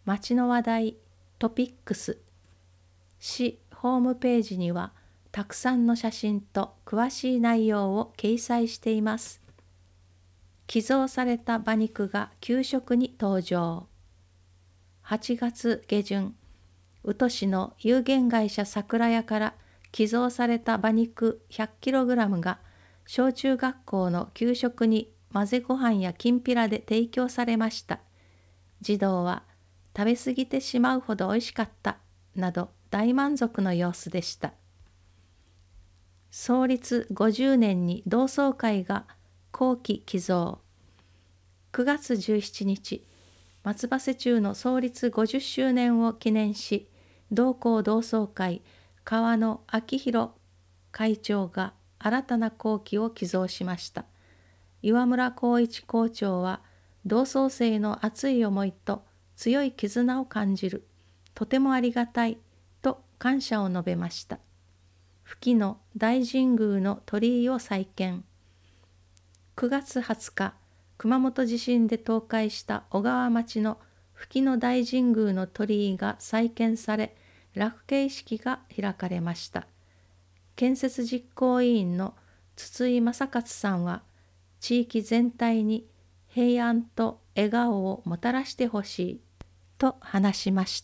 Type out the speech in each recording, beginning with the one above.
町の話題、トピックス。市ホームページにはたくさんの写真と詳しい内容を掲載しています。寄贈された馬肉が給食に登場。8月下旬、宇土市の有限会社桜屋から寄贈された馬肉 100kg が小中学校の給食に混ぜご飯やきんぴらで提供されました。児童は食べ過ぎてしまうほど美味しかったなど大満足の様子でした。創立50年に同窓会が後期寄贈。9月17日、松葉瀬中の創立50周年を記念し、同校同窓会川野昭弘会長が新たな校旗を寄贈しました。岩村光一校長は、同窓生の熱い思いと強い絆を感じる、とてもありがたいと感謝を述べました。富木の大神宮の鳥居を再建。9月20日、熊本地震で倒壊した小川町の富木の大神宮の鳥居が再建され、落慶式が開かれました。建設実行委員の筒井正勝さんは、地域全体に平安と笑顔をもたらしてほしいと話しました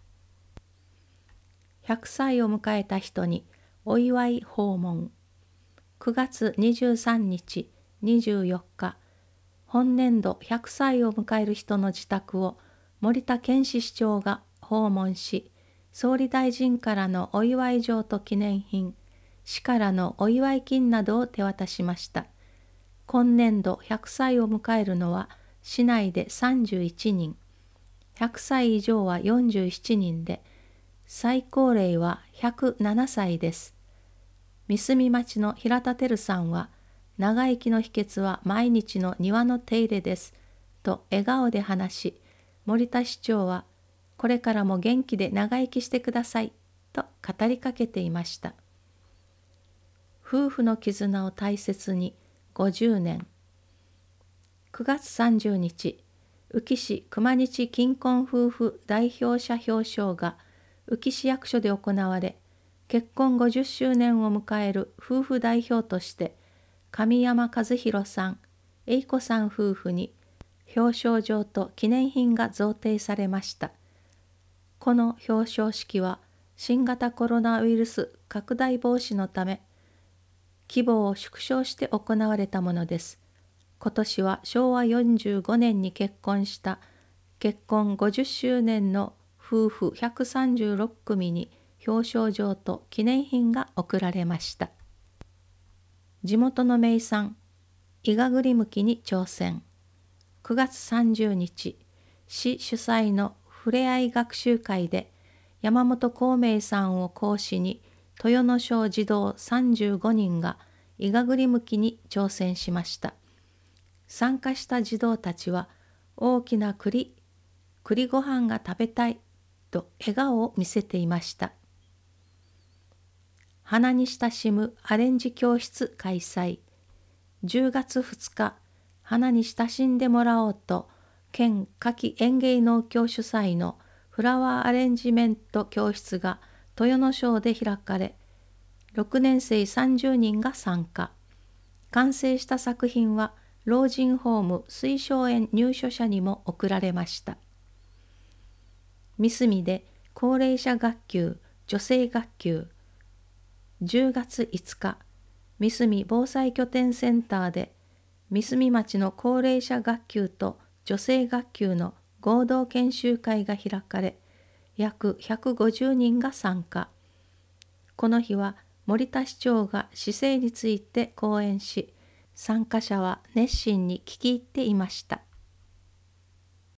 。100歳を迎えた人にお祝い訪問。9月23日、24日、本年度100歳を迎える人の自宅を森田健市市長が訪問し、総理大臣からのお祝い状と記念品、市からのお祝い金などを手渡しました。今年度100歳を迎えるのは市内で31人、100歳以上は47人で、最高齢は107歳です。三隅町の平田照さんは、長生きの秘訣は毎日の庭の手入れです、と笑顔で話し、森田市長は、これからも元気で長生きしてください、と語りかけていました。夫婦の絆を大切に50年。9月30日、宇城市熊日金婚夫婦代表者表彰が宇城市役所で行われ、結婚50周年を迎える夫婦代表として、神山和弘さん、栄子さん夫婦に表彰状と記念品が贈呈されました。この表彰式は新型コロナウイルス拡大防止のため、規模を縮小して行われたものです。今年は昭和45年に結婚した結婚50周年の夫婦136組に表彰状と記念品が贈られました。地元の名産、イガグリムキに挑戦。9月30日、市主催のふれあい学習会で、山本孔明さんを講師に、豊野小児童35人がイガグリムキに挑戦しました。参加した児童たちは、大きな栗ご飯が食べたいと笑顔を見せていました。花に親しむアレンジ教室開催。10月2日、花に親しんでもらおうと、県夏季園芸農協主催のフラワーアレンジメント教室が豊野小で開かれ、6年生30人が参加。完成した作品は、老人ホーム水晶園入所者にも贈られました。三隅で高齢者学級、女性学級。10月5日、三隅防災拠点センターで、三隅町の高齢者学級と女性学級の合同研修会が開かれ、約150人が参加。この日は森田市長が市政について講演し、参加者は熱心に聞き入っていました。